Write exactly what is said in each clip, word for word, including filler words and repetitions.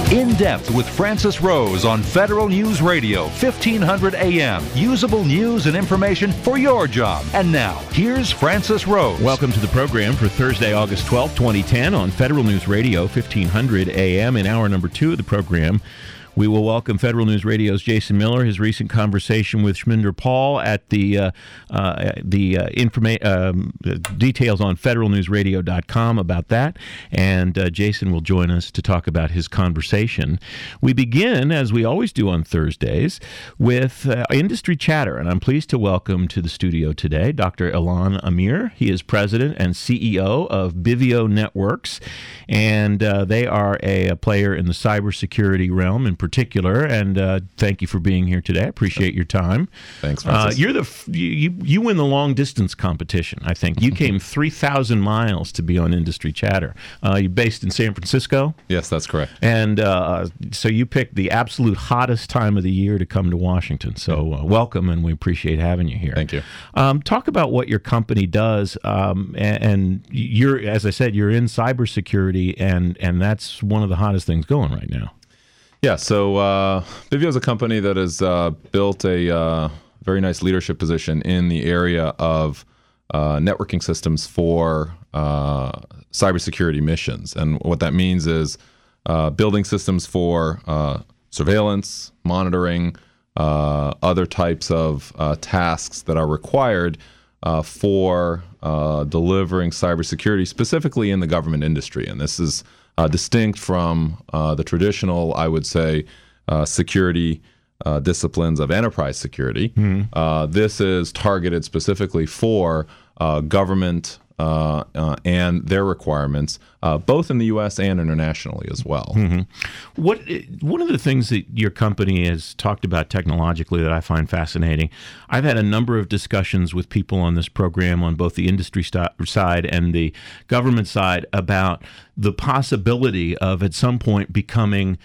In Depth with Francis Rose on Federal News Radio, fifteen hundred A M. Usable news and information for your job. And now, here's Francis Rose. Welcome to the program for Thursday, August twelfth, twenty ten on Federal News Radio, fifteen hundred A M. In hour number two of the program, we will welcome Federal News Radio's Jason Miller, his recent conversation with Shminder Paul at the uh, uh, the uh, informa- um, details on federal news radio dot com about that. And uh, Jason will join us to talk about his conversation. We begin, as we always do on Thursdays, with uh, industry chatter. And I'm pleased to welcome to the studio today Doctor Ilan Amir. He is president and C E O of Bivio Networks. And uh, they are a, a player in the cybersecurity realm in particular, and uh, thank you for being here today. I appreciate your time. Thanks, Francis. Uh, you're the f- you you win the long distance competition. I think you came three thousand miles to be on Industry Chatter. Uh, you're based in San Francisco. Yes, that's correct. And uh, so you picked the absolute hottest time of the year to come to Washington. So uh, welcome, and we appreciate having you here. Thank you. Um, talk about what your company does, um, and, and you're, as I said, you're in cybersecurity, and and that's one of the hottest things going right now. Yeah, so uh, Bivio is a company that has uh, built a uh, very nice leadership position in the area of uh, networking systems for uh, cybersecurity missions. And what that means is uh, building systems for uh, surveillance, monitoring, uh, other types of uh, tasks that are required uh, for uh, delivering cybersecurity, specifically in the government industry. And this is Uh, distinct from uh, the traditional, I would say, uh, security uh, disciplines of enterprise security. Mm-hmm. Uh, this is targeted specifically for uh, government uh, uh, and their requirements, uh, both in the U S and internationally as well. Mm-hmm. What one of the things that your company has talked about technologically that I find fascinating, I've had a number of discussions with people on this program on both the industry st- side and the government side about the possibility of at some point becoming,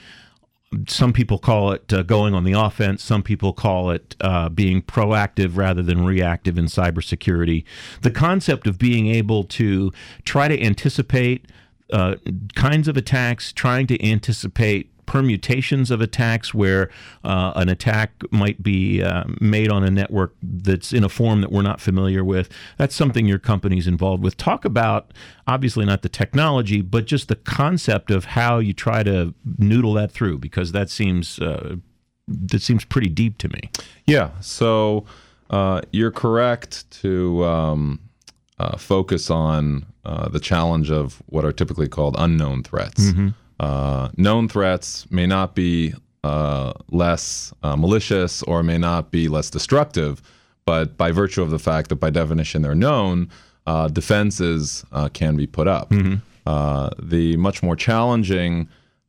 some people call it uh, going on the offense. Some people call it uh, being proactive rather than reactive in cybersecurity. The concept of being able to try to anticipate uh, kinds of attacks, trying to anticipate permutations of attacks where uh, an attack might be uh, made on a network that's in a form that we're not familiar with. That's something your company's involved with. Talk about, obviously not the technology, but just the concept of how you try to noodle that through, because that seems uh, that seems pretty deep to me. Yeah, so uh, you're correct to um, uh, focus on uh, the challenge of what are typically called unknown threats. Mm-hmm. Uh, known threats may not be uh, less uh, malicious or may not be less destructive, but by virtue of the fact that by definition they're known, uh, defenses uh, can be put up. Mm-hmm. Uh, the much more challenging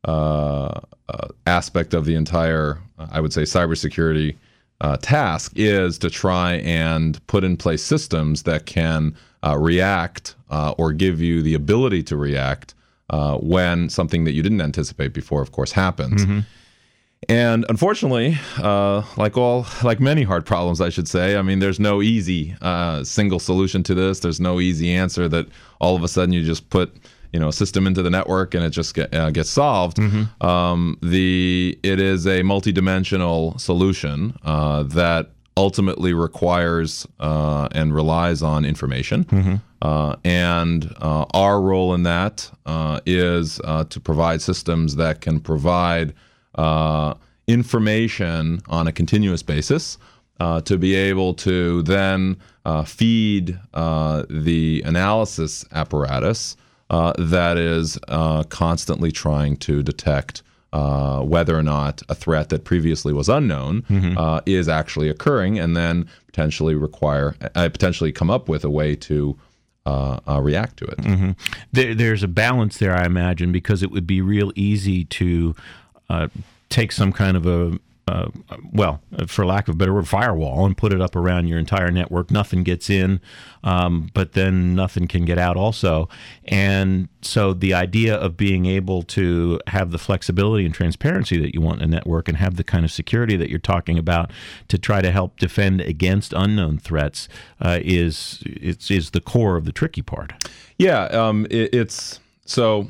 uh, uh, aspect of the entire, uh, I would say, cybersecurity uh, task is to try and put in place systems that can uh, react uh, or give you the ability to react Uh, when something that you didn't anticipate before, of course, happens. Mm-hmm. And unfortunately, uh, like all, like many hard problems, I should say, I mean, there's no easy uh, single solution to this. There's no easy answer that all of a sudden you just put, you know, a system into the network and it just get, uh, gets solved. Mm-hmm. Um, the it is a multidimensional solution uh, that ultimately requires uh, and relies on information. Mm-hmm. Uh, and uh, our role in that uh, is uh, to provide systems that can provide uh, information on a continuous basis uh, to be able to then uh, feed uh, the analysis apparatus uh, that is uh, constantly trying to detect Uh, whether or not a threat that previously was unknown mm-hmm. uh, is actually occurring, and then potentially require, uh, potentially come up with a way to uh, uh, react to it. Mm-hmm. There, there's a balance there, I imagine, because it would be real easy to uh, take some kind of a Uh, well, for lack of a better word, firewall, and put it up around your entire network. Nothing gets in, um, but then nothing can get out also. And so the idea of being able to have the flexibility and transparency that you want in a network and have the kind of security that you're talking about to try to help defend against unknown threats uh, is, it's, is the core of the tricky part. Yeah, um, it, it's so...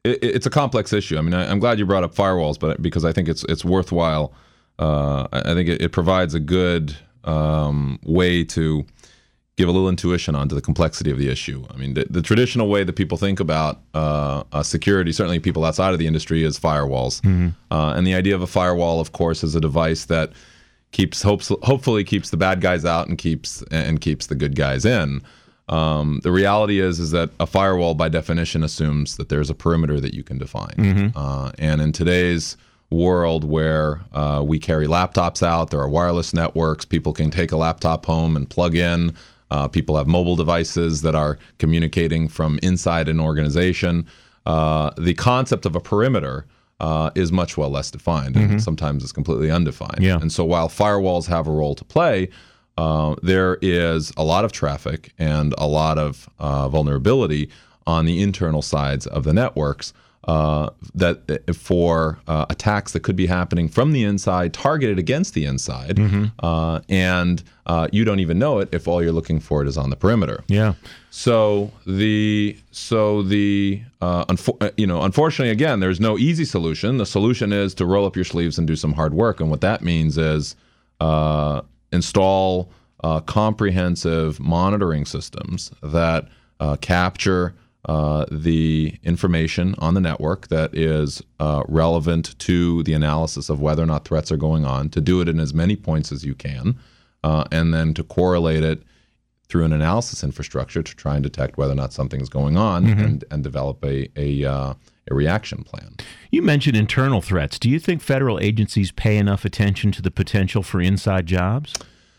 it, it's a complex issue. I mean, I, I'm glad you brought up firewalls, but because I think it's it's worthwhile. Uh, I think it, it provides a good um, way to give a little intuition onto the complexity of the issue. I mean, the, the traditional way that people think about uh, uh, security, certainly people outside of the industry, is firewalls. Mm-hmm. Uh, and the idea of a firewall, of course, is a device that keeps hopes, hopefully keeps the bad guys out and keeps and keeps the good guys in. Um, the reality is is that a firewall, by definition, assumes that there's a perimeter that you can define. Mm-hmm. Uh, and in today's world where uh, we carry laptops out, there are wireless networks, people can take a laptop home and plug in. Uh, people have mobile devices that are communicating from inside an organization. Uh, the concept of a perimeter uh, is much well less defined, and mm-hmm. sometimes it's completely undefined. Yeah. And so while firewalls have a role to play, uh, there is a lot of traffic and a lot of uh, vulnerability on the internal sides of the networks uh, that for uh, attacks that could be happening from the inside, targeted against the inside, mm-hmm. uh, and uh, you don't even know it if all you're looking for it is on the perimeter. Yeah. So the so the uh, unfo- you know unfortunately again there's no easy solution. The solution is to roll up your sleeves and do some hard work, and what that means is uh, install uh, comprehensive monitoring systems that uh, capture Uh, the information on the network that is uh, relevant to the analysis of whether or not threats are going on, to do it in as many points as you can, uh, and then to correlate it through an analysis infrastructure to try and detect whether or not something's going on, mm-hmm. and, and develop a, a, uh, a reaction plan. You mentioned internal threats. Do you think federal agencies pay enough attention to the potential for inside jobs?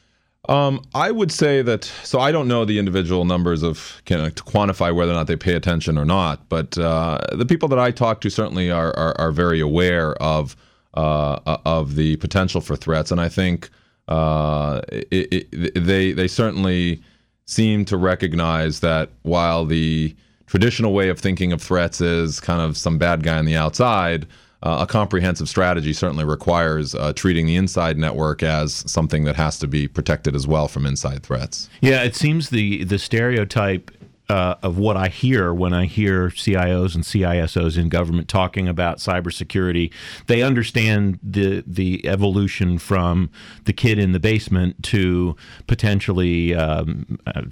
Um, I would say that, so I don't know the individual numbers of, you know, to quantify whether or not they pay attention or not, but uh, the people that I talk to certainly are are, are very aware of uh, of the potential for threats, and I think uh, it, it, they they certainly seem to recognize that while the traditional way of thinking of threats is kind of some bad guy on the outside, Uh, a comprehensive strategy certainly requires uh, treating the inside network as something that has to be protected as well from inside threats. Yeah, it seems the the stereotype uh, of what I hear when I hear C I Os and C I S Os in government talking about cybersecurity, they understand the the evolution from the kid in the basement to potentially um,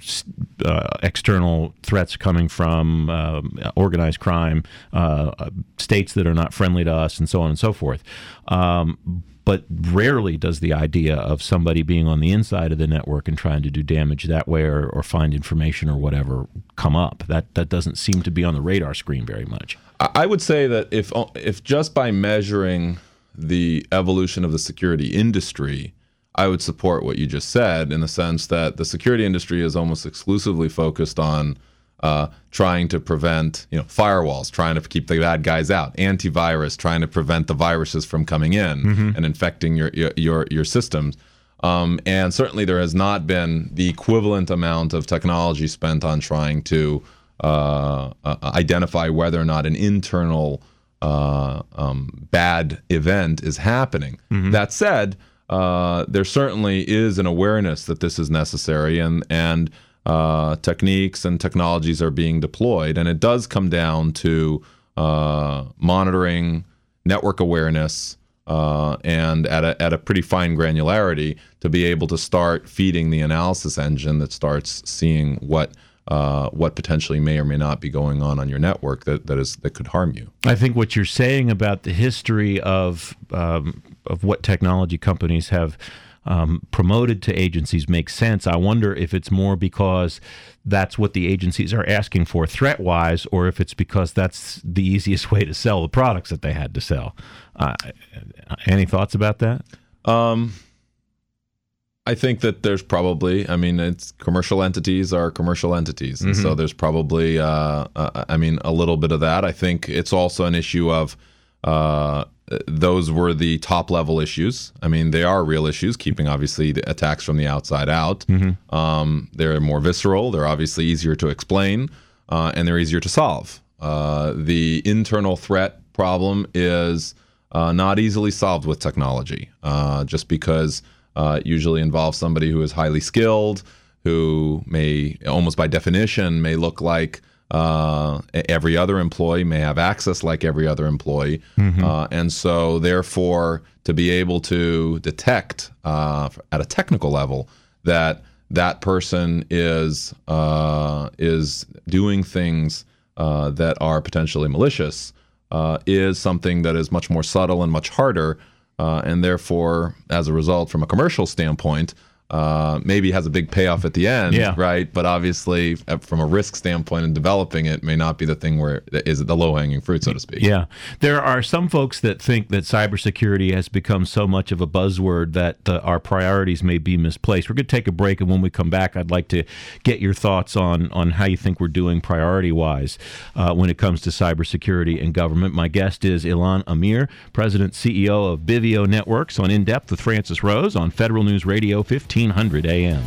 uh, external threats coming from um, organized crime, uh, states that are not friendly to us, and so on and so forth. Um, But rarely does the idea of somebody being on the inside of the network and trying to do damage that way, or, or find information or whatever, come up. That that doesn't seem to be on the radar screen very much. I would say that if if just by measuring the evolution of the security industry, I would support what you just said, in the sense that the security industry is almost exclusively focused on Uh, trying to prevent, you know, firewalls, trying to keep the bad guys out, antivirus, trying to prevent the viruses from coming in mm-hmm. and infecting your your your, your systems. Um, and certainly there has not been the equivalent amount of technology spent on trying to uh, uh, identify whether or not an internal uh, um, bad event is happening. Mm-hmm. That said, uh, there certainly is an awareness that this is necessary, and and Uh, techniques and technologies are being deployed, and it does come down to uh, monitoring, network awareness, uh, and at a, at a pretty fine granularity to be able to start feeding the analysis engine that starts seeing what uh, what potentially may or may not be going on on your network that that is that could harm you. I think what you're saying about the history of um, of what technology companies have Um, promoted to agencies makes sense. I wonder if it's more because that's what the agencies are asking for threat-wise, or if it's because that's the easiest way to sell the products that they had to sell. Uh, any thoughts about that? Um, I think that there's probably, I mean, it's commercial entities are commercial entities. And mm-hmm. so there's probably, uh, uh, I mean, a little bit of that. I think it's also an issue of uh, those were the top level issues. I mean, they are real issues, keeping obviously the attacks from the outside out. Mm-hmm. Um, they're more visceral. They're obviously easier to explain, uh, and they're easier to solve. Uh, the internal threat problem is uh, not easily solved with technology, uh, just because uh, it usually involves somebody who is highly skilled, who may, almost by definition, may look like Uh, every other employee may have access like every other employee. Mm-hmm. Uh, and so, therefore, to be able to detect uh, at a technical level that that person is uh, is doing things uh, that are potentially malicious uh, is something that is much more subtle and much harder. Uh, and therefore, as a result, from a commercial standpoint, uh, maybe has a big payoff at the end, yeah. right? But obviously, from a risk standpoint in developing it, may not be the thing where it is the low-hanging fruit, so to speak. Yeah. There are some folks that think that cybersecurity has become so much of a buzzword that uh, our priorities may be misplaced. We're going to take a break, and when we come back, I'd like to get your thoughts on, on how you think we're doing priority-wise uh, when it comes to cybersecurity and government. My guest is Ilhan Amir, President C E O of Bivio Networks, on In Depth with Francis Rose on Federal News Radio fifteen hundred A M.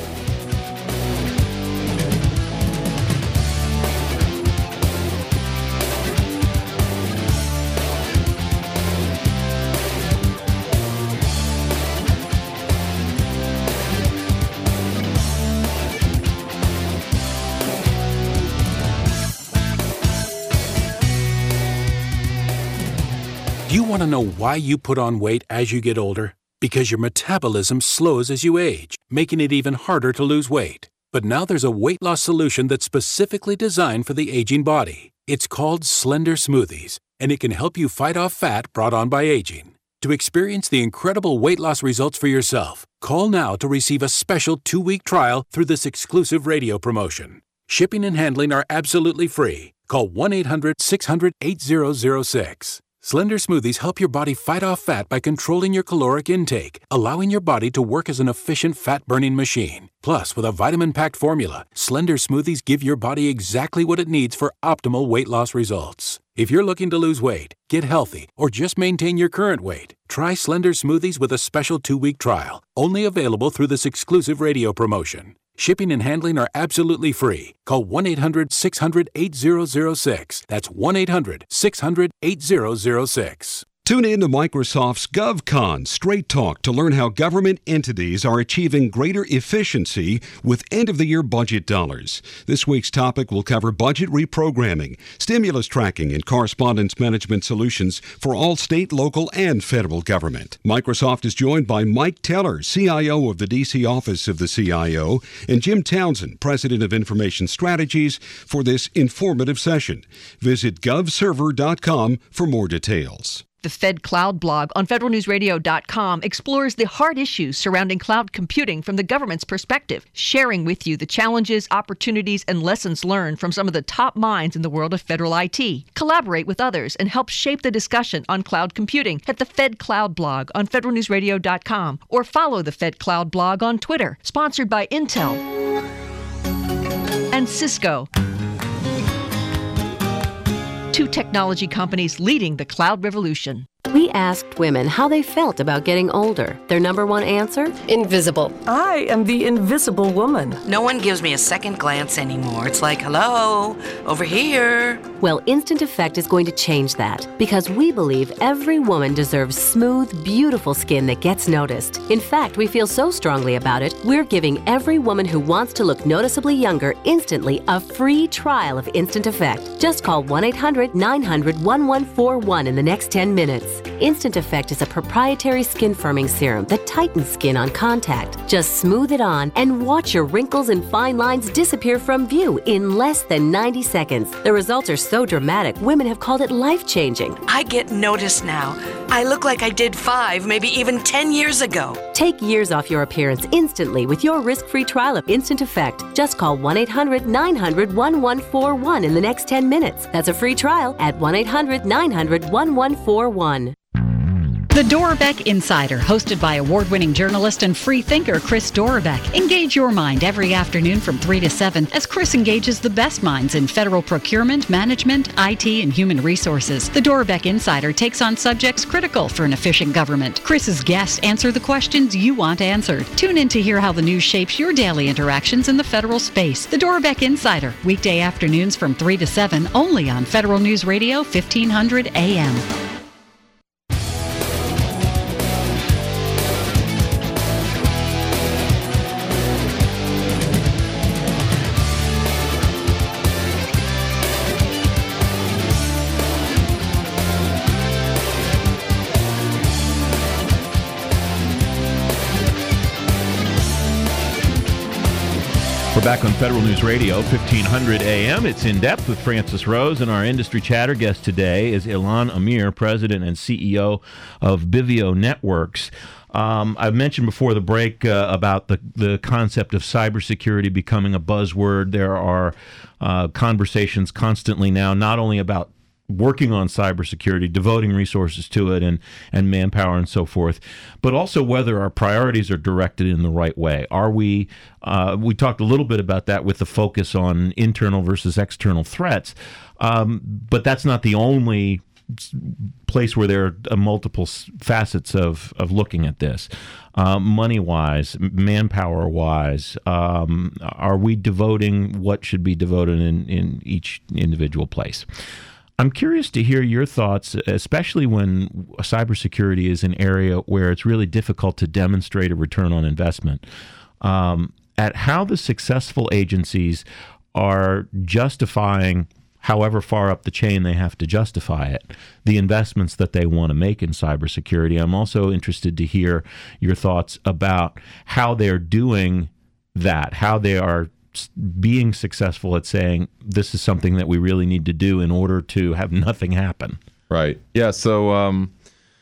Do you want to know why you put on weight as you get older? Because your metabolism slows as you age, making it even harder to lose weight. But now there's a weight loss solution that's specifically designed for the aging body. It's called Slender Smoothies, and it can help you fight off fat brought on by aging. To experience the incredible weight loss results for yourself, call now to receive a special two-week trial through this exclusive radio promotion. Shipping and handling are absolutely free. Call one eight hundred six hundred eight zero zero six. Slender Smoothies help your body fight off fat by controlling your caloric intake, allowing your body to work as an efficient fat-burning machine. Plus, with a vitamin-packed formula, Slender Smoothies give your body exactly what it needs for optimal weight loss results. If you're looking to lose weight, get healthy, or just maintain your current weight, try Slender Smoothies with a special two-week trial, only available through this exclusive radio promotion. Shipping and handling are absolutely free. Call one eight hundred six hundred eight zero zero six. That's one eight hundred six hundred eight zero zero six. Tune in to Microsoft's GovCon Straight Talk to learn how government entities are achieving greater efficiency with end-of-the-year budget dollars. This week's topic will cover budget reprogramming, stimulus tracking, and correspondence management solutions for all state, local, and federal government. Microsoft is joined by Mike Teller, C I O of the D C office of the C I O, and Jim Townsend, President of Information Strategies, for this informative session. Visit gov server dot com for more details. The Fed Cloud blog on federal news radio dot com explores the hard issues surrounding cloud computing from the government's perspective, sharing with you the challenges, opportunities, and lessons learned from some of the top minds in the world of federal I T. Collaborate with others and help shape the discussion on cloud computing at the Fed Cloud blog on federal news radio dot com or follow the Fed Cloud blog on Twitter, sponsored by Intel and Cisco. Two technology companies leading the cloud revolution. We asked women how they felt about getting older. Their number one answer? Invisible. I am the invisible woman. No one gives me a second glance anymore. It's like, hello, over here. Well, Instant Effect is going to change that because we believe every woman deserves smooth, beautiful skin that gets noticed. In fact, we feel so strongly about it, we're giving every woman who wants to look noticeably younger instantly a free trial of Instant Effect. Just call one eight hundred nine hundred one one four one in the next ten minutes. Instant Effect is a proprietary skin firming serum that tightens skin on contact. Just smooth it on and watch your wrinkles and fine lines disappear from view in less than ninety seconds. The results are so dramatic, women have called it life-changing. I get noticed now. I look like I did five, maybe even ten years ago. Take years off your appearance instantly with your risk-free trial of Instant Effect. Just call one eight hundred nine hundred one one four one in the next ten minutes. That's a free trial at one eight hundred nine hundred one one four one. The Dora Beck Insider, hosted by award-winning journalist and free thinker Chris Dora Beck. Engage your mind every afternoon from three to seven as Chris engages the best minds in federal procurement, management, I T, and human resources. The Dora Beck Insider takes on subjects critical for an efficient government. Chris's guests answer the questions you want answered. Tune in to hear how the news shapes your daily interactions in the federal space. The Dora Beck Insider, weekday afternoons from three to seven, only on Federal News Radio fifteen hundred A M. We're back on Federal News Radio, fifteen hundred A M. It's In Depth with Francis Rose, and our industry chatter guest today is Ilhan Amir, President and C E O of Bivio Networks. Um, I mentioned before the break uh, about the, the concept of cybersecurity becoming a buzzword. There are uh, conversations constantly now, not only about working on cybersecurity, devoting resources to it and, and manpower and so forth, but also whether our priorities are directed in the right way. Are we, uh, we talked a little bit about that with the focus on internal versus external threats, um, but that's not the only place where there are multiple facets of, of looking at this. Uh, money-wise, manpower-wise, um, are we devoting what should be devoted in, in each individual place? I'm curious to hear your thoughts, especially when cybersecurity is an area where it's really difficult to demonstrate a return on investment, um, at how the successful agencies are justifying, however far up the chain they have to justify it, the investments that they want to make in cybersecurity. I'm also interested to hear your thoughts about how they're doing that, how they are being successful at saying this is something that we really need to do in order to have nothing happen. Right. Yeah. So um,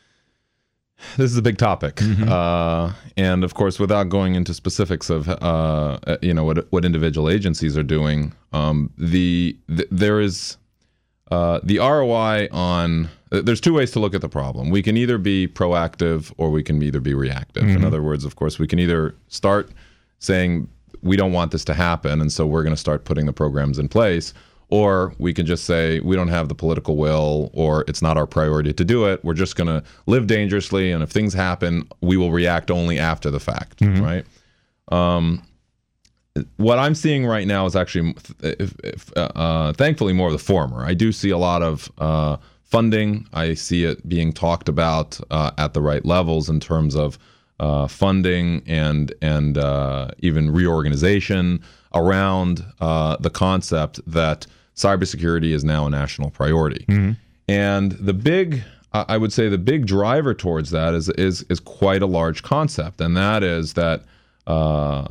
this is a big topic, mm-hmm. uh, and of course, without going into specifics of uh, you know what what individual agencies are doing, um, the, the there is uh, the R O I on. There's two ways to look at the problem. We can either be proactive or we can either be reactive. Mm-hmm. In other words, of course, we can either start saying, we don't want this to happen, and so we're going to start putting the programs in place. Or we can just say, we don't have the political will, or it's not our priority to do it. We're just going to live dangerously, and if things happen, we will react only after the fact, mm-hmm. right? Um, what I'm seeing right now is actually, if, if, uh, thankfully, more of the former. I do see a lot of uh, funding. I see it being talked about uh, at the right levels in terms of Uh, funding and and uh, even reorganization around uh, the concept that cybersecurity is now a national priority. Mm-hmm. And the big, I would say, the big driver towards that is is is quite a large concept, and that is that uh,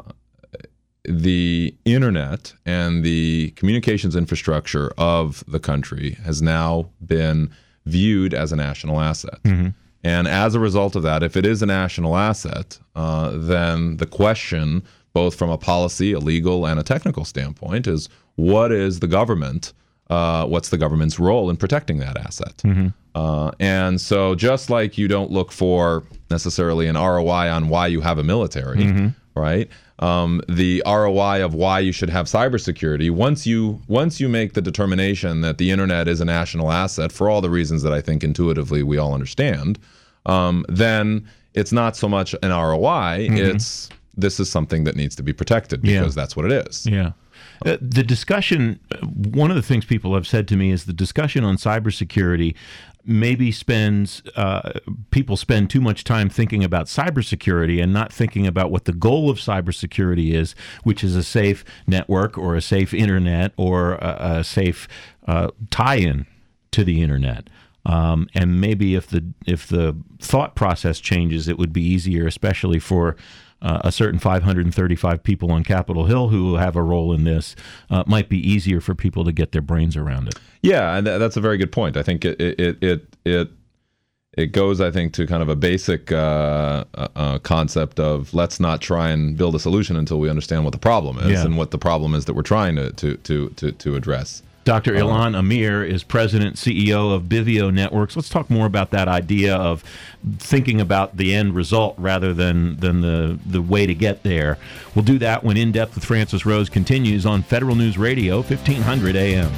the internet and the communications infrastructure of the country has now been viewed as a national asset. Mm-hmm. And as a result of that, if it is a national asset, uh, then the question, both from a policy, a legal, and a technical standpoint, is what is the government, uh, what's the government's role in protecting that asset? Mm-hmm. Uh, and so just like you don't look for necessarily an R O I on why you have a military, mm-hmm. right? Um, the R O I of why you should have cybersecurity, once you once you make the determination that the internet is a national asset for all the reasons that I think intuitively we all understand, um, then it's not so much an R O I, mm-hmm. it's this is something that needs to be protected because yeah. that's what it is. Yeah. Uh, the discussion, one of the things people have said to me is the discussion on cybersecurity maybe spends, uh, people spend too much time thinking about cybersecurity and not thinking about what the goal of cybersecurity is, which is a safe network or a safe internet or a, a safe uh, tie-in to the internet. Um, and maybe if the if the thought process changes, it would be easier, especially for Uh, a certain five hundred thirty-five people on Capitol Hill who have a role in this. Uh, might be easier for people to get their brains around it. Yeah, and th- that's a very good point. I think it it it it it goes, I think, to kind of a basic uh, uh, concept of let's not try and build a solution until we understand what the problem is yeah. and what the problem is that we're trying to to to to, to address. Doctor Ilhan Amir is President and C E O of Bivio Networks. Let's talk more about that idea of thinking about the end result rather than, than the, the way to get there. We'll do that when In Depth with Francis Rose continues on Federal News Radio, fifteen hundred A M.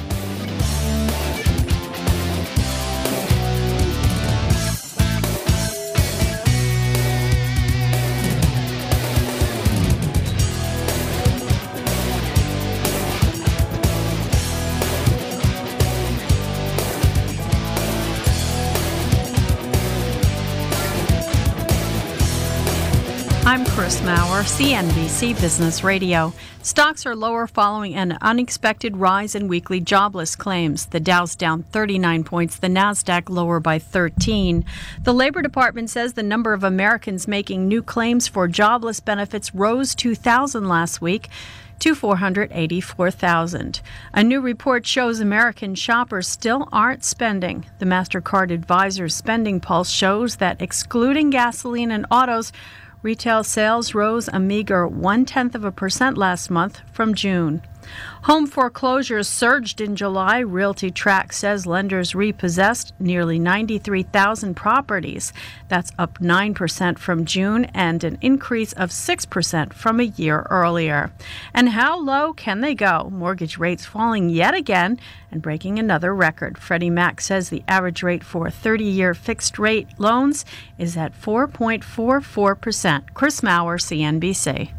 I'm Chris Maurer, C N B C Business Radio. Stocks are lower following an unexpected rise in weekly jobless claims. The Dow's down thirty-nine points, the Nasdaq lower by thirteen. The Labor Department says the number of Americans making new claims for jobless benefits rose two thousand last week to four hundred eighty-four thousand. A new report shows American shoppers still aren't spending. The MasterCard Advisor's Spending Pulse shows that excluding gasoline and autos, retail sales rose a meager one-tenth of a percent last month from June. Home foreclosures surged in July. RealtyTrack says lenders repossessed nearly ninety-three thousand properties. That's up nine percent from June and an increase of six percent from a year earlier. And how low can they go? Mortgage rates falling yet again and breaking another record. Freddie Mac says the average rate for thirty-year fixed-rate loans is at four point four four percent. Chris Maurer, C N B C.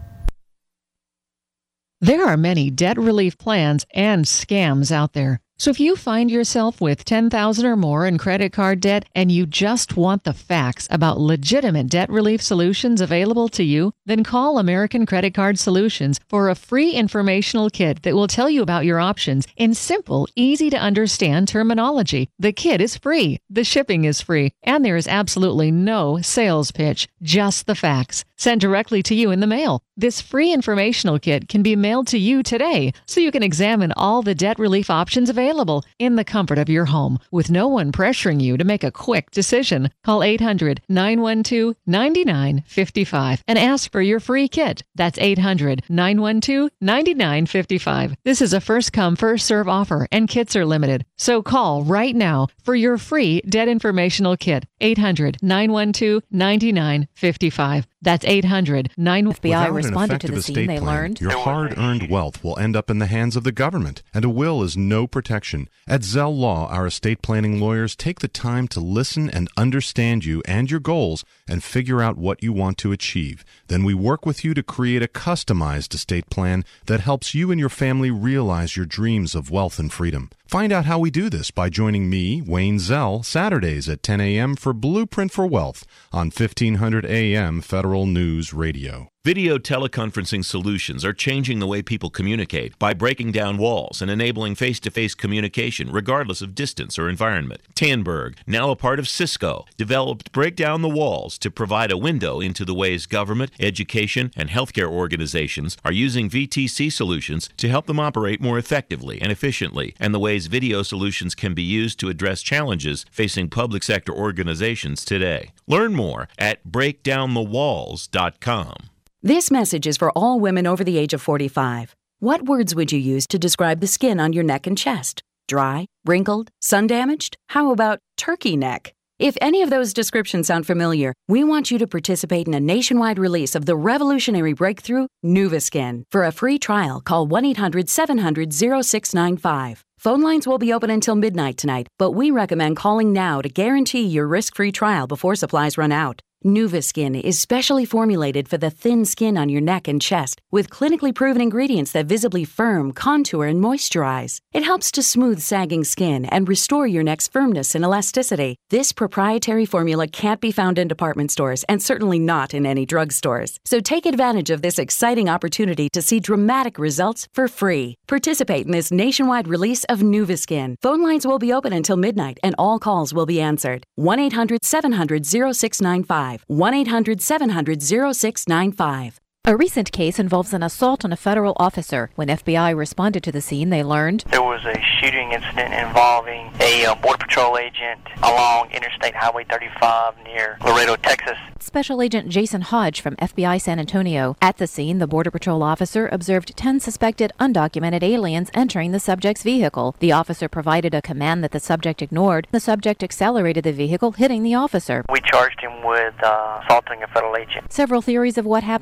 There are many debt relief plans and scams out there. So if you find yourself with ten thousand dollars or more in credit card debt and you just want the facts about legitimate debt relief solutions available to you, then call American Credit Card Solutions for a free informational kit that will tell you about your options in simple, easy-to-understand terminology. The kit is free, the shipping is free, and there is absolutely no sales pitch, just the facts, sent directly to you in the mail. This free informational kit can be mailed to you today so you can examine all the debt relief options available in the comfort of your home with no one pressuring you to make a quick decision. Call eight hundred, nine one two, nine nine five five and ask for your free kit. That's eight hundred, nine one two, nine nine five five. This is a first-come, first-serve offer and kits are limited. So call right now for your free debt informational kit. eight hundred, nine one two, nine nine five five. That's eight hundred, nine one two. F B I responded to the scene. They learned your hard-earned wealth will end up in the hands of the government, and a will is no protection. At Zell Law, our estate planning lawyers take the time to listen and understand you and your goals and figure out what you want to achieve. Then we work with you to create a customized estate plan that helps you and your family realize your dreams of wealth and freedom. Find out how we do this by joining me, Wayne Zell, Saturdays at ten a.m. for Blueprint for Wealth on fifteen hundred A M Federal News Radio. Video teleconferencing solutions are changing the way people communicate by breaking down walls and enabling face-to-face communication regardless of distance or environment. Tandberg, now a part of Cisco, developed Break Down the Walls to provide a window into the ways government, education, and healthcare organizations are using V T C solutions to help them operate more effectively and efficiently, and the ways video solutions can be used to address challenges facing public sector organizations today. Learn more at break down the walls dot com. This message is for all women over the age of forty-five. What words would you use to describe the skin on your neck and chest? Dry, wrinkled, sun-damaged? How about turkey neck? If any of those descriptions sound familiar, we want you to participate in a nationwide release of the revolutionary breakthrough NuvaSkin. For a free trial, call one eight hundred, seven hundred, oh six nine five. Phone lines will be open until midnight tonight, but we recommend calling now to guarantee your risk-free trial before supplies run out. NuvaSkin is specially formulated for the thin skin on your neck and chest with clinically proven ingredients that visibly firm, contour, and moisturize. It helps to smooth sagging skin and restore your neck's firmness and elasticity. This proprietary formula can't be found in department stores and certainly not in any drugstores. So take advantage of this exciting opportunity to see dramatic results for free. Participate in this nationwide release of NuvaSkin. Phone lines will be open until midnight and all calls will be answered. one eight hundred, seven hundred, oh six nine five. one eight hundred, seven hundred, oh six nine five. A recent case involves an assault on a federal officer. When F B I responded to the scene, they learned there was a shooting incident involving a uh, Border Patrol agent along Interstate Highway thirty-five near Laredo, Texas. Special Agent Jason Hodge from F B I San Antonio. At the scene, the Border Patrol officer observed ten suspected undocumented aliens entering the subject's vehicle. The officer provided a command that the subject ignored. The subject accelerated the vehicle, hitting the officer. We charged him with uh, assaulting a federal agent. Several theories of what happened at the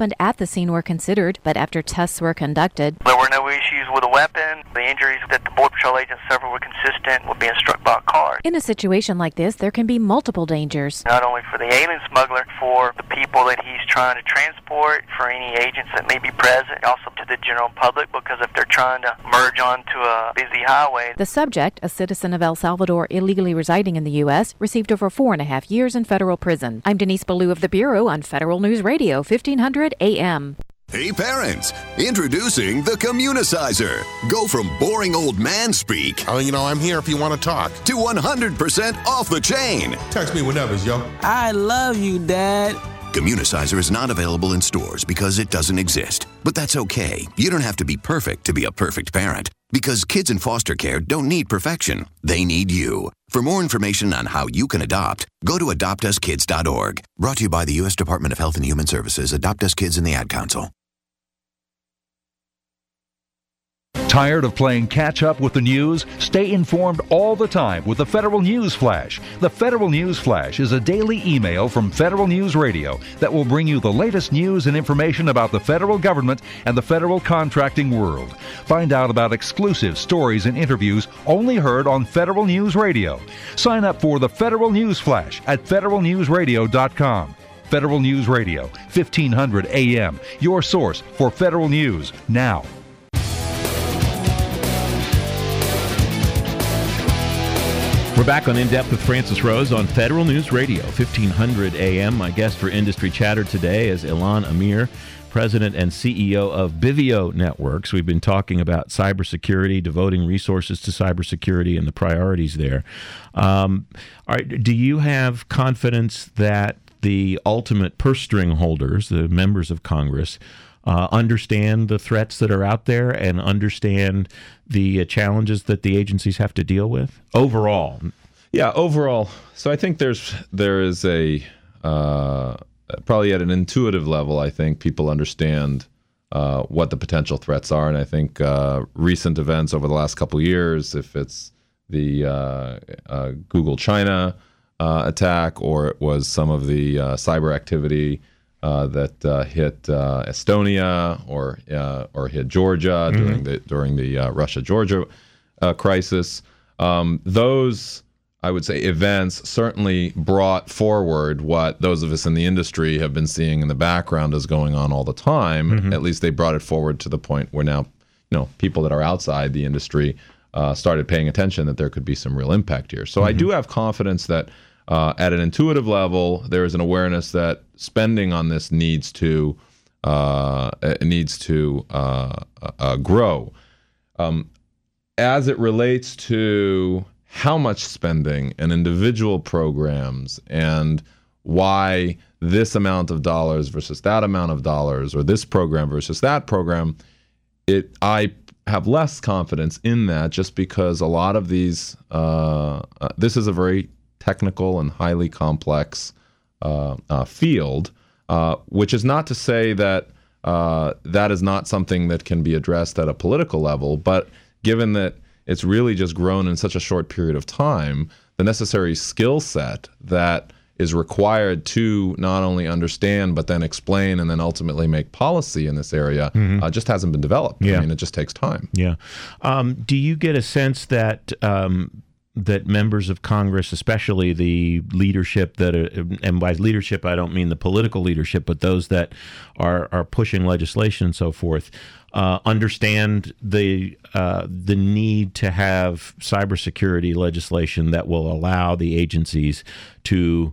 scene were considered, but after tests were conducted, there were no issues with the weapon. The injuries that the Border Patrol agents suffered were consistent with being struck by a car. In a situation like this, there can be multiple dangers. Not only for the alien smuggler, for the people that he's trying to transport, for any agents that may be present, also to the general public, because if they're trying to merge onto a busy highway. The subject, a citizen of El Salvador illegally residing in the U S, received over four and a half years in federal prison. I'm Denise Ballou of the Bureau on Federal News Radio, fifteen hundred A M. Hey parents, introducing the Communicizer. Go from boring old man speak. Oh, you know, I'm here if you want to talk. To one hundred percent off the chain. Text me whenever, yo. I love you, Dad. Communicizer is not available in stores because it doesn't exist. But that's okay. You don't have to be perfect to be a perfect parent. Because kids in foster care don't need perfection. They need you. For more information on how you can adopt, go to adopt us kids dot org. Brought to you by the U S Department of Health and Human Services, Adopt Us Kids, and the Ad Council. Tired of playing catch-up with the news? Stay informed all the time with the Federal News Flash. The Federal News Flash is a daily email from Federal News Radio that will bring you the latest news and information about the federal government and the federal contracting world. Find out about exclusive stories and interviews only heard on Federal News Radio. Sign up for the Federal News Flash at federal news radio dot com. Federal News Radio, fifteen hundred A M, your source for federal news now. We're back on In Depth with Francis Rose on Federal News Radio, fifteen hundred A M. My guest for Industry Chatter today is Ilan Amir, President and C E O of Bivio Networks. We've been talking about cybersecurity, devoting resources to cybersecurity and the priorities there. Um, all right, do you have confidence that the ultimate purse string holders, the members of Congress, Uh, understand the threats that are out there and understand the uh, challenges that the agencies have to deal with overall? Yeah, overall. So I think there's there is a uh, probably at an intuitive level, I think people understand uh, what the potential threats are, and I think uh, recent events over the last couple of years, if it's the uh, uh, Google China uh, attack or it was some of the uh, cyber activity Uh, that uh, hit uh, Estonia or uh, or hit Georgia mm-hmm. during the during the uh, Russia-Georgia uh, crisis. Um, those, I would say, events certainly brought forward what those of us in the industry have been seeing in the background is going on all the time. Mm-hmm. At least they brought it forward to the point where now, you know, people that are outside the industry uh, started paying attention that there could be some real impact here. So mm-hmm. I do have confidence that Uh, at an intuitive level, there is an awareness that spending on this needs to uh, needs to uh, uh, grow. Um, as it relates to how much spending and individual programs and why this amount of dollars versus that amount of dollars or this program versus that program, it I have less confidence in that just because a lot of these, uh, uh, this is a very technical and highly complex uh, uh, field, uh, which is not to say that uh, that is not something that can be addressed at a political level, but given that it's really just grown in such a short period of time, the necessary skill set that is required to not only understand but then explain and then ultimately make policy in this area mm-hmm. uh, just hasn't been developed. Yeah. I mean, it just takes time. Yeah. Um, do you get a sense that um, that members of Congress, especially the leadership that, are, and by leadership I don't mean the political leadership, but those that are are pushing legislation and so forth, uh, understand the uh, the need to have cybersecurity legislation that will allow the agencies to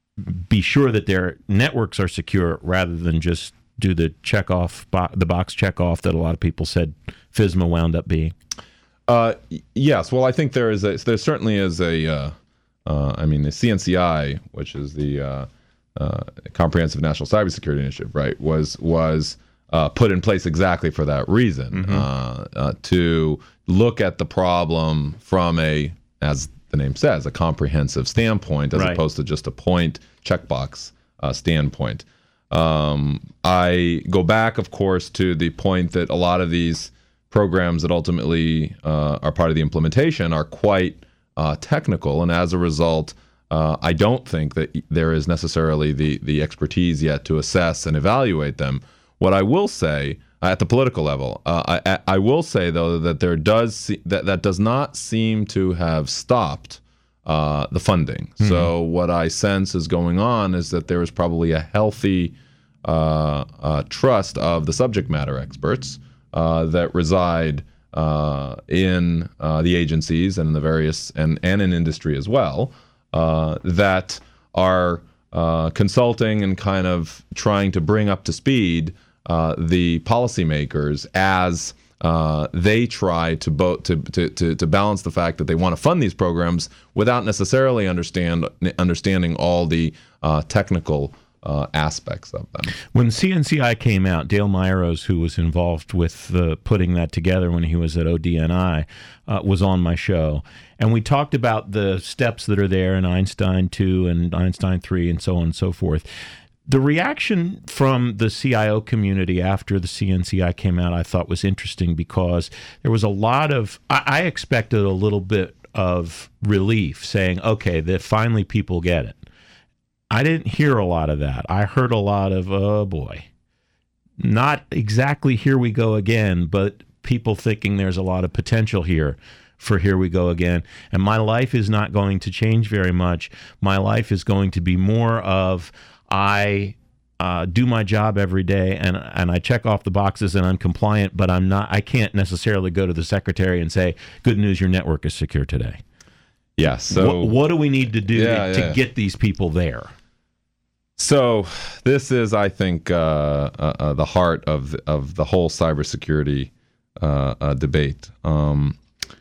be sure that their networks are secure rather than just do the check off bo- the box check off that a lot of people said FISMA wound up being? Uh, yes. Well, I think there is a, there certainly is a, uh, uh, I mean, the C N C I, which is the uh, uh, Comprehensive National Cybersecurity Initiative, right, was was uh, put in place exactly for that reason, mm-hmm. uh, uh, to look at the problem from a, as the name says, a comprehensive standpoint, as right. opposed to just a point checkbox uh, standpoint. Um, I go back, of course, to the point that a lot of these programs that ultimately uh, are part of the implementation are quite uh, technical, and as a result, uh, I don't think that there is necessarily the the expertise yet to assess and evaluate them. What I will say uh, at the political level, uh, I, I will say though that there does see, that that does not seem to have stopped uh, the funding. Mm-hmm. So what I sense is going on is that there is probably a healthy uh, uh, trust of the subject matter experts uh, that reside uh, in uh, the agencies and in the various and and in industry as well uh, that are uh, consulting and kind of trying to bring up to speed Uh, the policymakers as uh, they try to, bo- to, to to to balance the fact that they want to fund these programs without necessarily understand understanding all the uh, technical uh, aspects of them. When C N C I came out, Dale Myros, who was involved with uh, putting that together when he was at O D N I, uh, was on my show. And we talked about the steps that are there in Einstein two and Einstein three and so on and so forth. The reaction from the C I O community after the C N C I came out, I thought was interesting because there was a lot of, I, I expected a little bit of relief saying, okay, that finally people get it. I didn't hear a lot of that. I heard a lot of, oh boy, not exactly here we go again, but people thinking there's a lot of potential here for here we go again. And my life is not going to change very much. My life is going to be more of, I uh, do my job every day and and I check off the boxes and I'm compliant, but I'm not. I can't necessarily go to the secretary and say, "Good news, your network is secure today." Yeah. So what, what do we need to do yeah, to, to yeah. get these people there? So this is, I think, uh, uh, uh, the heart of of the whole cybersecurity uh, uh, debate. Um,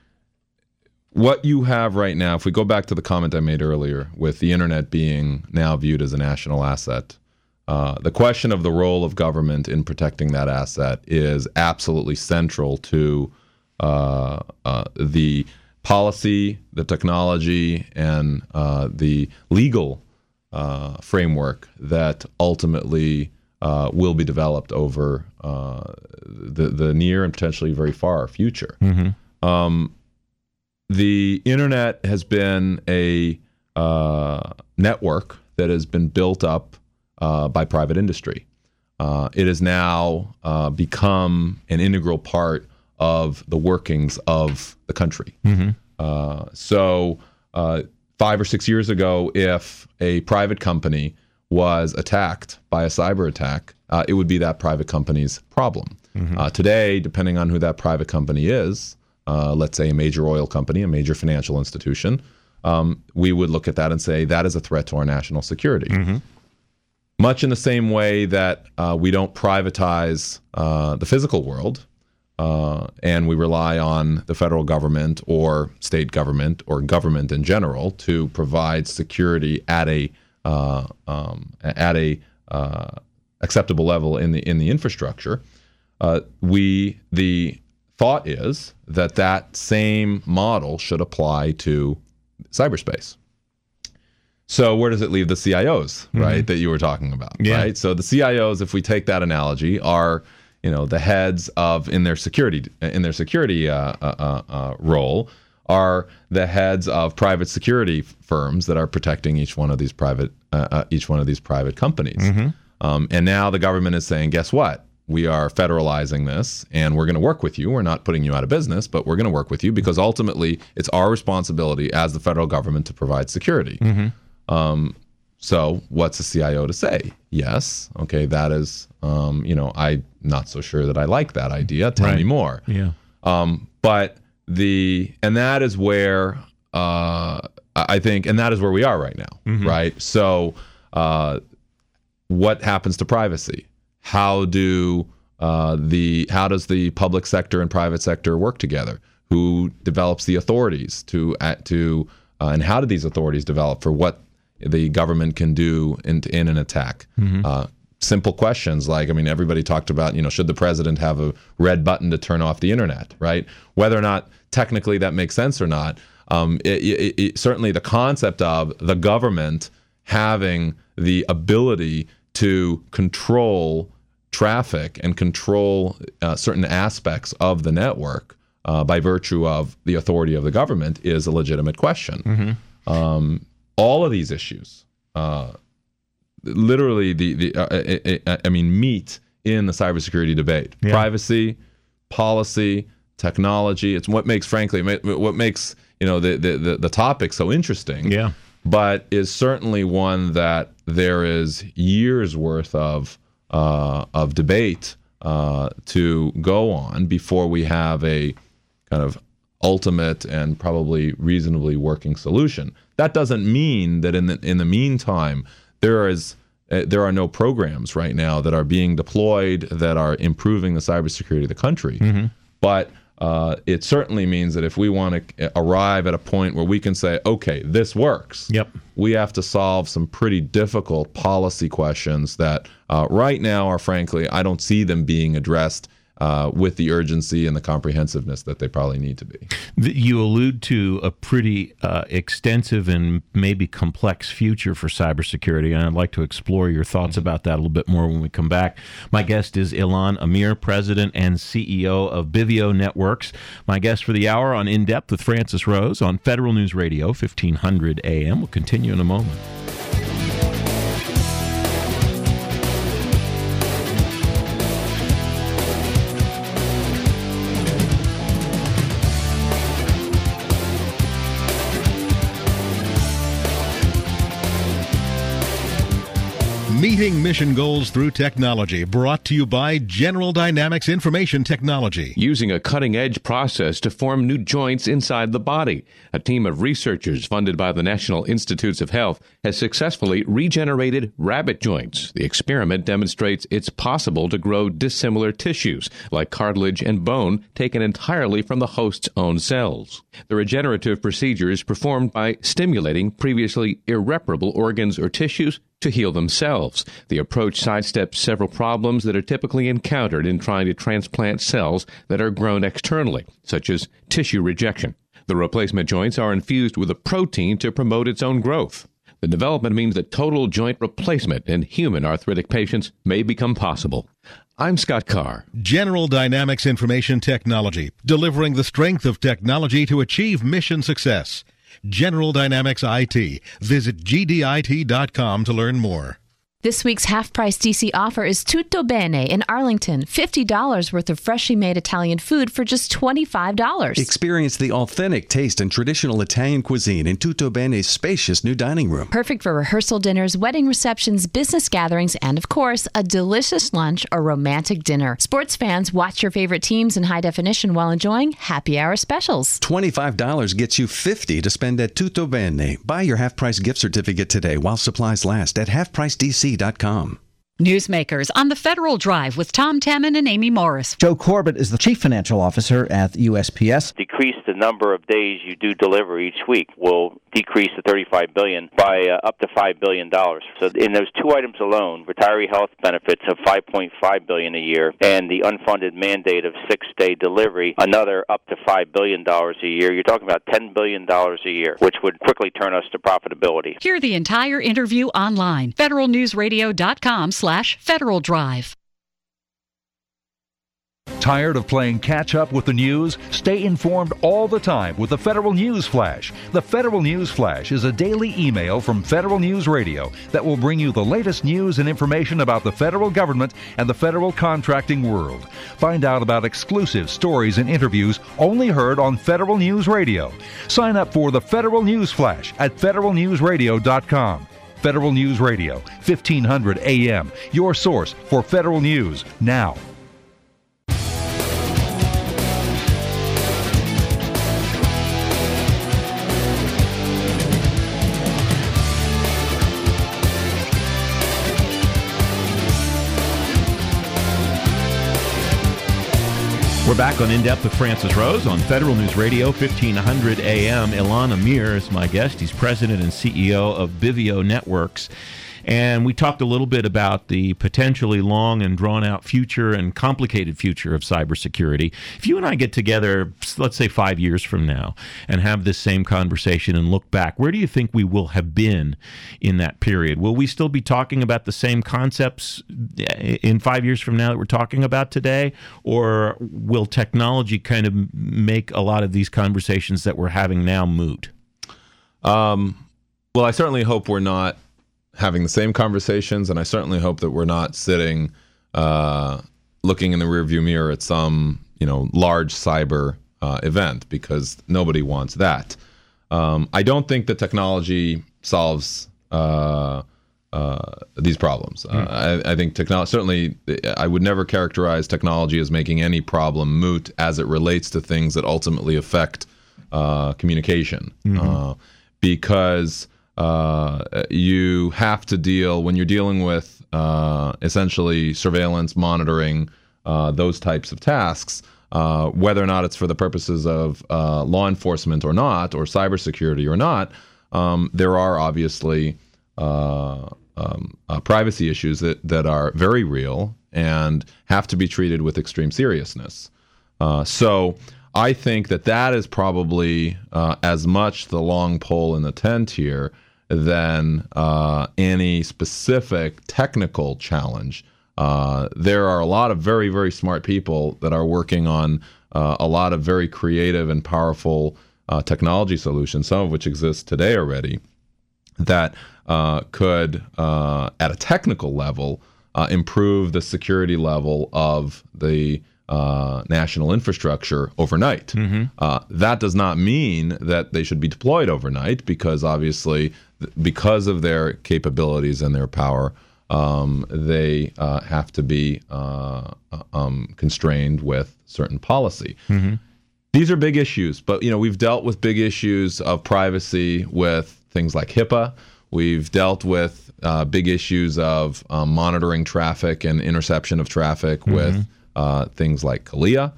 What you have right now, if we go back to the comment I made earlier, with the internet being now viewed as a national asset, uh, the question of the role of government in protecting that asset is absolutely central to uh, uh, the policy, the technology, and uh, the legal uh, framework that ultimately uh, will be developed over uh, the, the near and potentially very far future. Mm-hmm. Um, The internet has been a uh, network that has been built up uh, by private industry. Uh, it has now uh, become an integral part of the workings of the country. Mm-hmm. Uh, so uh, five or six years ago, if a private company was attacked by a cyber attack, uh, it would be that private company's problem. Mm-hmm. Uh, today, depending on who that private company is, Uh, let's say a major oil company, a major financial institution, um, we would look at that and say that is a threat to our national security. Mm-hmm. Much in the same way that uh, we don't privatize uh, the physical world uh, and we rely on the federal government or state government or government in general to provide security at a uh, um, at a uh, acceptable level in the in the infrastructure. Uh, we the thought is that that same model should apply to cyberspace. So where does it leave the C I Os, right, Mm-hmm. that you were talking about, Yeah. right? So the C I Os, if we take that analogy, are, you know, the heads of in their security in their security uh, uh, uh, role are the heads of private security firms that are protecting each one of these private uh, uh, each one of these private companies. Mm-hmm. Um, and now the government is saying, guess what? We are federalizing this, and we're going to work with you. We're not putting you out of business, but we're going to work with you because ultimately it's our responsibility as the federal government to provide security. Mm-hmm. Um, so what's a C I O to say? Yes, okay, that is, um, you know, I'm not so sure that I like that idea. Tell Right. me more. Yeah. Um, but the, and that is where uh, I think, and that is where we are right now, Mm-hmm. right? So uh, what happens to privacy? How do uh, the how does the public sector and private sector work together? Who develops the authorities to uh, to uh, and how do these authorities develop for what the government can do in in an attack? Mm-hmm. Uh, simple questions like, I mean, everybody talked about, you know, should the president have a red button to turn off the internet, right? Whether or not technically that makes sense or not, um, it, it, it, certainly the concept of the government having the ability to control traffic and control uh, certain aspects of the network uh, by virtue of the authority of the government is a legitimate question. Mm-hmm. Um, all of these issues, uh, literally, the the uh, I, I mean, meet in the cybersecurity debate. Yeah. Privacy, policy, technology. It's what makes, frankly, what makes you know the the the, the topic so interesting. Yeah. But is certainly one that there is years worth of uh, of debate uh, to go on before we have a kind of ultimate and probably reasonably working solution. That doesn't mean that in the in the meantime there is uh, there are no programs right now that are being deployed that are improving the cybersecurity of the country. Mm-hmm. But uh, it certainly means that if we want to arrive at a point where we can say, okay, this works, yep, we have to solve some pretty difficult policy questions that uh, right now are, frankly, I don't see them being addressed Uh, with the urgency and the comprehensiveness that they probably need to be. You allude to a pretty uh, extensive and maybe complex future for cybersecurity, and I'd like to explore your thoughts mm-hmm. about that a little bit more when we come back. My guest is Ilan Amir, President and C E O of Bivio Networks. My guest for the hour on In Depth with Francis Rose on Federal News Radio, fifteen hundred A M. We'll continue in a moment. Meeting mission goals through technology, brought to you by General Dynamics Information Technology. Using a cutting-edge process to form new joints inside the body, a team of researchers funded by the National Institutes of Health has successfully regenerated rabbit joints. The experiment demonstrates it's possible to grow dissimilar tissues, like cartilage and bone, taken entirely from the host's own cells. The regenerative procedure is performed by stimulating previously irreparable organs or tissues to heal themselves. The approach sidesteps several problems that are typically encountered in trying to transplant cells that are grown externally, such as tissue rejection. The replacement joints are infused with a protein to promote its own growth. The development means that total joint replacement in human arthritic patients may become possible. I'm Scott Carr. General Dynamics Information Technology, delivering the strength of technology to achieve mission success. General Dynamics I T. Visit G D I T dot com to learn more. This week's half-price D C offer is Tutto Bene in Arlington. fifty dollars worth of freshly made Italian food for just twenty-five dollars. Experience the authentic taste and traditional Italian cuisine in Tutto Bene's spacious new dining room. Perfect for rehearsal dinners, wedding receptions, business gatherings, and, of course, a delicious lunch or romantic dinner. Sports fans, watch your favorite teams in high definition while enjoying happy hour specials. twenty-five dollars gets you fifty dollars to spend at Tutto Bene. Buy your half-price gift certificate today while supplies last at half price D C dot com. Newsmakers on the Federal Drive with Tom Temin and Amy Morris. Joe Corbett is the Chief Financial Officer at U S P S. Decrease the number of days you do deliver each week will decrease the thirty-five billion dollars by uh, up to five billion dollars. So in those two items alone, retiree health benefits of five point five billion dollars a year and the unfunded mandate of six-day delivery, another up to five billion dollars a year. You're talking about ten billion dollars a year, which would quickly turn us to profitability. Hear the entire interview online. federal news radio dot com slash Federal Drive. Tired of playing catch up with the news? Stay informed all the time with the Federal News Flash. The Federal News Flash is a daily email from Federal News Radio that will bring you the latest news and information about the federal government and the federal contracting world. Find out about exclusive stories and interviews only heard on Federal News Radio. Sign up for the Federal News Flash at federal news radio dot com. Federal News Radio, fifteen hundred A M, your source for federal news now. We're back on In Depth with Francis Rose on Federal News Radio, fifteen hundred A M. Ilan Amir is my guest. He's president and C E O of Bivio Networks. And we talked a little bit about the potentially long and drawn-out future and complicated future of cybersecurity. If you and I get together, let's say five years from now, and have this same conversation and look back, where do you think we will have been in that period? Will we still be talking about the same concepts in five years from now that we're talking about today? Or will technology kind of make a lot of these conversations that we're having now moot? Um, well, I certainly hope we're not having the same conversations, and I certainly hope that we're not sitting uh, looking in the rearview mirror at some, you know, large cyber uh, event, because nobody wants that. Um, I don't think that technology solves uh, uh, these problems. Mm. Uh, I, I think technology, certainly, I would never characterize technology as making any problem moot as it relates to things that ultimately affect uh, communication. Mm-hmm. Uh, because uh, you have to deal, when you're dealing with uh, essentially surveillance, monitoring, uh, those types of tasks, Uh, whether or not it's for the purposes of uh, law enforcement or not, or cybersecurity or not, um, there are obviously uh, um, uh, privacy issues that, that are very real and have to be treated with extreme seriousness. Uh, so I think that that is probably uh, as much the long pole in the tent here than uh, any specific technical challenge. Uh, there are a lot of very, very smart people that are working on uh, a lot of very creative and powerful uh, technology solutions, some of which exist today already, that uh, could, uh, at a technical level, uh, improve the security level of the uh, national infrastructure overnight. Mm-hmm. Uh, that does not mean that they should be deployed overnight, because obviously, th- because of their capabilities and their power, Um, they uh, have to be uh, um, constrained with certain policy. Mm-hmm. These are big issues, but you know we've dealt with big issues of privacy with things like HIPAA. We've dealt with uh, big issues of um, monitoring traffic and interception of traffic mm-hmm. with uh, things like CALEA.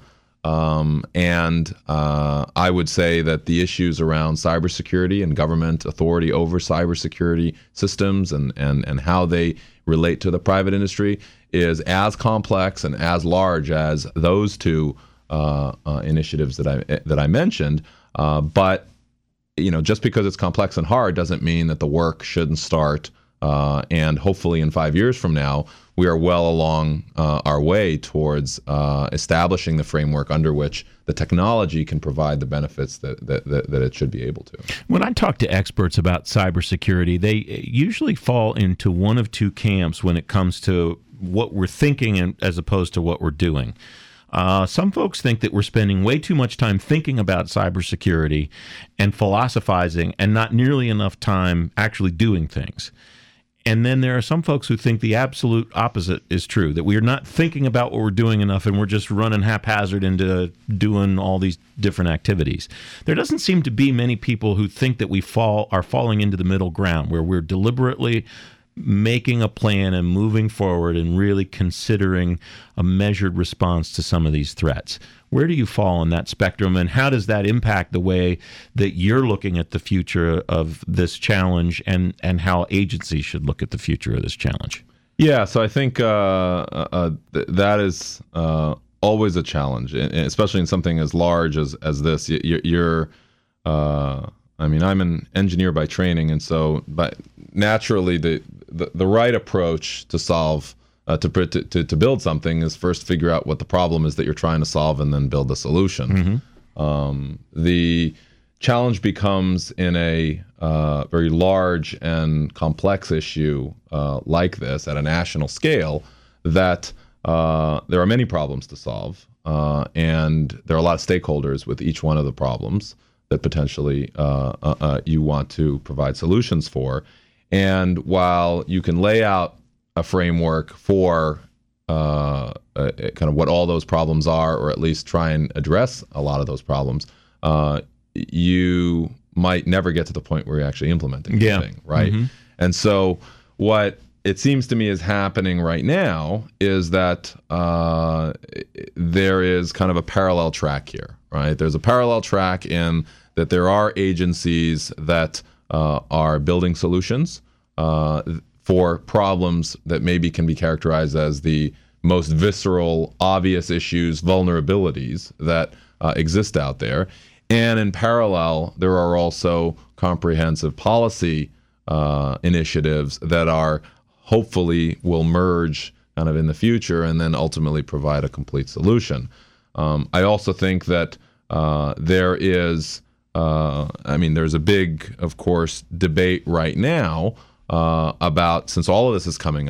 Um, and uh, I would say that the issues around cybersecurity and government authority over cybersecurity systems and, and, and how they relate to the private industry is as complex and as large as those two uh, uh, initiatives that I that I mentioned. Uh, but you know, just because it's complex and hard doesn't mean that the work shouldn't start. Uh, and hopefully, in five years from now, we are well along uh, our way towards uh, establishing the framework under which the technology can provide the benefits that, that, that, that it should be able to. When I talk to experts about cybersecurity, they usually fall into one of two camps when it comes to what we're thinking and, as opposed to what we're doing. Uh, some folks think that we're spending way too much time thinking about cybersecurity and philosophizing and not nearly enough time actually doing things. And then there are some folks who think the absolute opposite is true, that we are not thinking about what we're doing enough and we're just running haphazard into doing all these different activities. There doesn't seem to be many people who think that we fall are falling into the middle ground, where we're deliberately making a plan and moving forward and really considering a measured response to some of these threats. Where do you fall on that spectrum, and how does that impact the way that you're looking at the future of this challenge, and, and how agencies should look at the future of this challenge? Yeah, so I think uh, uh, th- that is uh, always a challenge, especially in something as large as, as this. You're, you're uh, I mean, I'm an engineer by training, and so but naturally the, the, the right approach to solve Uh, to, to to build something is first figure out what the problem is that you're trying to solve, and then build a solution. Mm-hmm. Um, the challenge becomes in a uh, very large and complex issue uh, like this at a national scale that uh, there are many problems to solve, uh, and there are a lot of stakeholders with each one of the problems that potentially uh, uh, uh, you want to provide solutions for. And while you can lay out a framework for uh, uh, kind of what all those problems are, or at least try and address a lot of those problems, uh, you might never get to the point where you're actually implementing yeah. anything, right? Mm-hmm. And so what it seems to me is happening right now is that uh, there is kind of a parallel track here, right? There's a parallel track in that there are agencies that uh, are building solutions uh, for problems that maybe can be characterized as the most visceral, obvious issues, vulnerabilities that uh, exist out there. And in parallel, there are also comprehensive policy uh, initiatives that are hopefully will merge kind of in the future and then ultimately provide a complete solution. Um, I also think that uh, there is, uh, I mean, there's a big, of course, debate right now uh, about, since all of this is coming up,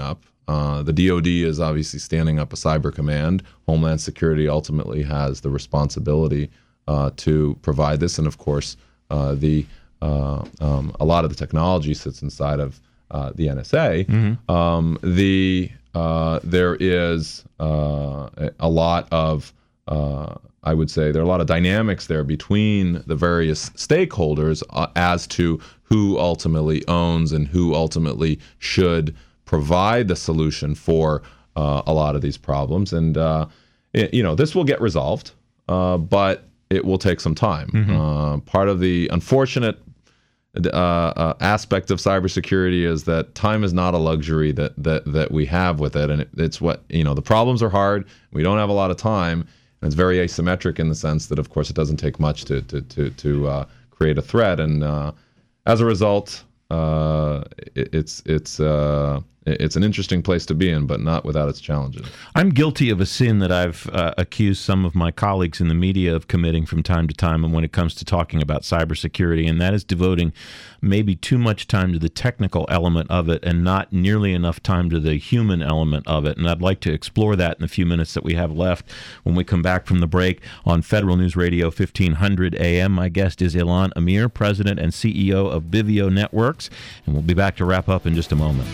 Uh, the D O D is obviously standing up a cyber command. Homeland Security ultimately has the responsibility uh, to provide this, and of course, uh, the uh, um, a lot of the technology sits inside of uh, the N S A. Mm-hmm. Um, the uh, there is uh, a lot of uh, I would say there are a lot of dynamics there between the various stakeholders uh, as to who ultimately owns and who ultimately should provide the solution for uh, a lot of these problems. And, uh, it, you know, this will get resolved, uh, but it will take some time. Mm-hmm. Uh, part of the unfortunate uh, uh, aspect of cybersecurity is that time is not a luxury that that, that we have with it. And it, it's what, you know, the problems are hard. We don't have a lot of time. And it's very asymmetric in the sense that, of course, it doesn't take much to, to, to, to uh, create a threat. And uh, as a result, uh, it, it's, it's, uh, It's an interesting place to be in, but not without its challenges. I'm guilty of a sin that I've uh, accused some of my colleagues in the media of committing from time to time, and when it comes to talking about cybersecurity, and that is devoting maybe too much time to the technical element of it and not nearly enough time to the human element of it. And I'd like to explore that in the few minutes that we have left when we come back from the break on Federal News Radio fifteen hundred A M. My guest is Ilhan Amir, President and C E O of Viveo Networks, and we'll be back to wrap up in just a moment.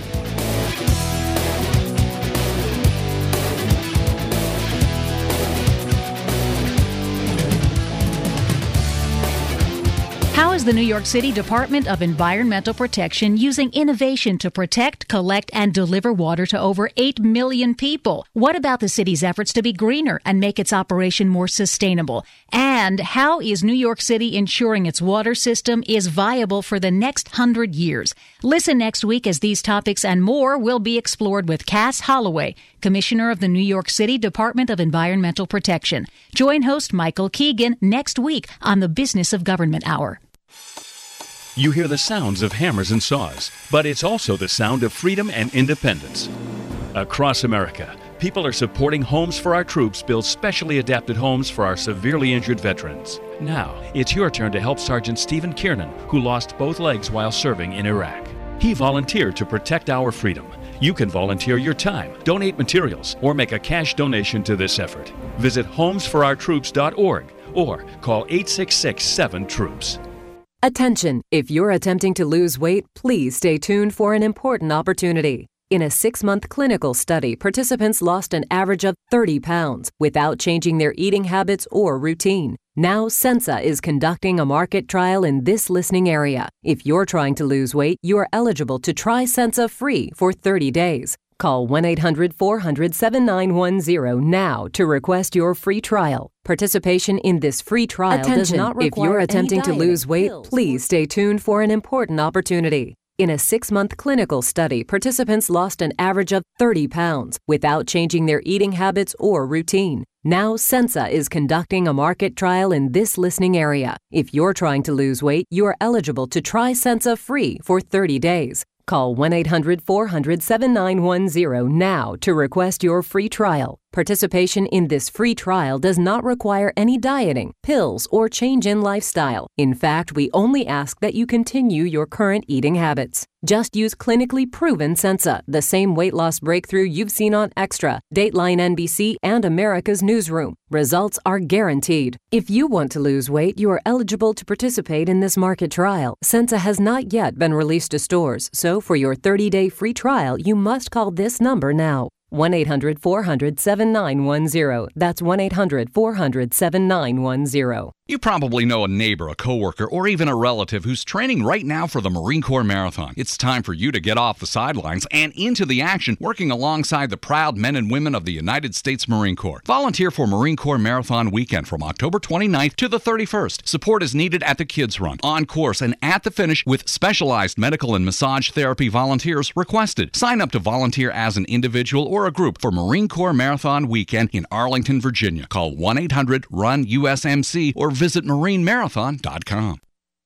How is the New York City Department of Environmental Protection using innovation to protect, collect, and deliver water to over eight million people? What about the city's efforts to be greener and make its operation more sustainable? And how is New York City ensuring its water system is viable for the next hundred years? Listen next week as these topics and more will be explored with Cass Holloway, Commissioner of the New York City Department of Environmental Protection. Join host Michael Keegan next week on the Business of Government Hour. You hear the sounds of hammers and saws, but it's also the sound of freedom and independence. Across America, people are supporting Homes for Our Troops build specially adapted homes for our severely injured veterans. Now, it's your turn to help Sergeant Stephen Kiernan, who lost both legs while serving in Iraq. He volunteered to protect our freedom. You can volunteer your time, donate materials, or make a cash donation to this effort. Visit homes for our troops dot org or call eight six six, seven, troops. Attention! If you're attempting to lose weight, please stay tuned for an important opportunity. In a six-month clinical study, participants lost an average of thirty pounds without changing their eating habits or routine. Now, Sensa is conducting a market trial in this listening area. If you're trying to lose weight, you are eligible to try Sensa free for thirty days. Call one eight hundred, four hundred, seven nine one zero now to request your free trial. Participation in this free trial Attention, does not require if you're attempting to lose weight, pills, please stay tuned for an important opportunity. In a six-month clinical study, participants lost an average of thirty pounds without changing their eating habits or routine. Now, Sensa is conducting a market trial in this listening area. If you're trying to lose weight, you are eligible to try Sensa free for thirty days. Call one eight hundred, four hundred, seven nine one zero now to request your free trial. Participation in this free trial does not require any dieting, pills, or change in lifestyle. In fact, we only ask that you continue your current eating habits. Just use clinically proven Sensa, the same weight loss breakthrough you've seen on Extra, Dateline N B C, and America's Newsroom. Results are guaranteed. If you want to lose weight, you are eligible to participate in this market trial. Sensa has not yet been released to stores, so for your thirty-day free trial, you must call this number now. one eight hundred, four hundred, seven nine one zero. That's one eight hundred, four hundred, seven nine one zero. You probably know a neighbor, a coworker, or even a relative who's training right now for the Marine Corps Marathon. It's time for you to get off the sidelines and into the action, working alongside the proud men and women of the United States Marine Corps. Volunteer for Marine Corps Marathon Weekend from October twenty-ninth to the thirty-first. Support is needed at the Kids Run, on course, and at the finish with specialized medical and massage therapy volunteers requested. Sign up to volunteer as an individual or a group for Marine Corps Marathon Weekend in Arlington, Virginia. Call one eight hundred, run U S M C or visit marine marathon dot com.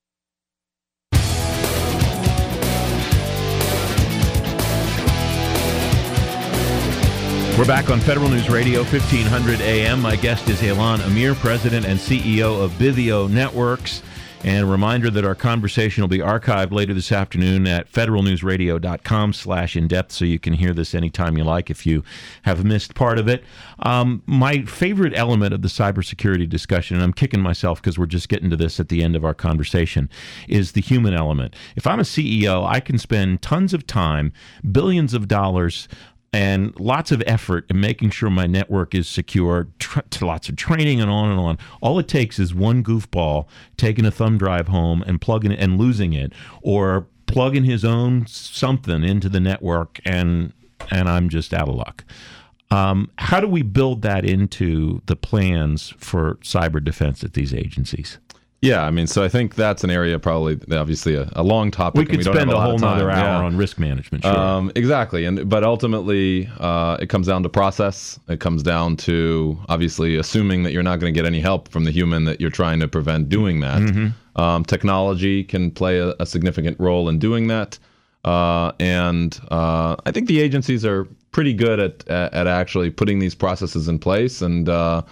We're back on Federal News Radio, fifteen hundred A M. My guest is Ilhan Amir, President and C E O of Viveo Networks. And a reminder that our conversation will be archived later this afternoon at federalnewsradio.com slash in-depth, so you can hear this anytime you like if you have missed part of it. Um, my favorite element of the cybersecurity discussion, and I'm kicking myself because we're just getting to this at the end of our conversation, is the human element. If I'm a C E O, I can spend tons of time, billions of dollars, and lots of effort in making sure my network is secure, tr- lots of training and on and on. All it takes is one goofball taking a thumb drive home and plugging it and losing it, or plugging his own something into the network, and and I'm just out of luck. Um, how do we build that into the plans for cyber defense at these agencies? Yeah, I mean, so I think that's an area probably, obviously, a, a long topic. We could we don't spend have a, a whole nother hour yeah. on risk management. Sure. Um, exactly, and but ultimately, uh, it comes down to process. It comes down to obviously assuming that you're not going to get any help from the human that you're trying to prevent doing that. Mm-hmm. Um, technology can play a, a significant role in doing that, uh, and uh, I think the agencies are pretty good at at, at actually putting these processes in place, and uh,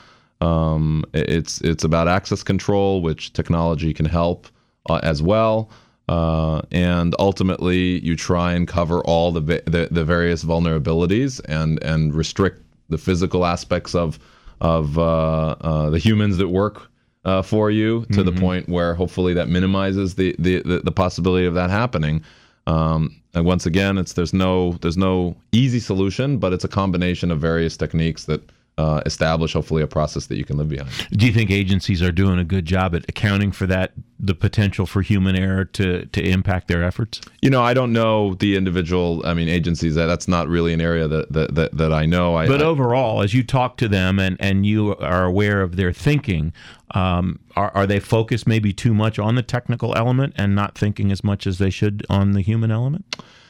Um, it's it's about access control, which technology can help uh, as well, uh, and ultimately you try and cover all the, the the various vulnerabilities and and restrict the physical aspects of of uh, uh, the humans that work uh, for you to mm-hmm. the point where hopefully that minimizes the the, the, the possibility of that happening. Um, and once again, it's there's no there's no easy solution, but it's a combination of various techniques that Uh, establish hopefully a process that you can live behind. Do you think agencies are doing a good job at accounting for that, the potential for human error to, to impact their efforts? You know, I don't know the individual, I mean, agencies, that that's not really an area that that, that, that I know. I, but I, overall, as you talk to them and, and you are aware of their thinking, um, are, are they focused maybe too much on the technical element and not thinking as much as they should on the human element?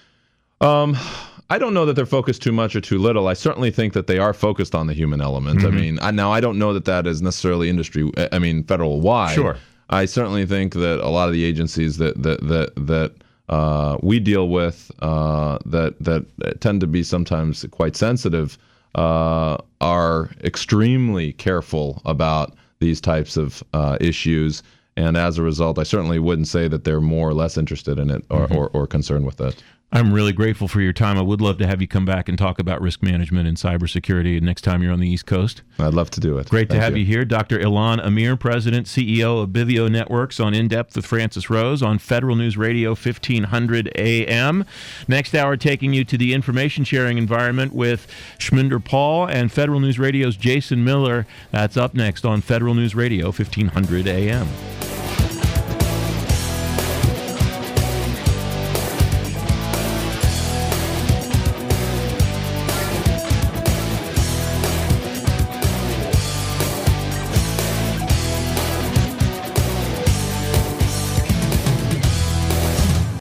Um, I don't know that they're focused too much or too little. I certainly think that they are focused on the human element. Mm-hmm. I mean, I, now I don't know that that is necessarily industry, I mean, federal wide. Sure. I certainly think that a lot of the agencies that that that that uh, we deal with uh, that that tend to be sometimes quite sensitive uh, are extremely careful about these types of uh, issues. And as a result, I certainly wouldn't say that they're more or less interested in it or, mm-hmm. or, or concerned with it. I'm really grateful for your time. I would love to have you come back and talk about risk management and cybersecurity next time you're on the East Coast. I'd love to do it. Great Thank to have you. you here. Doctor Ilan Amir, President, C E O of Bivio Networks, on In Depth with Francis Rose on Federal News Radio fifteen hundred A M. Next hour, taking you to the information sharing environment with Shminder Paul and Federal News Radio's Jason Miller. That's up next on Federal News Radio fifteen hundred A M.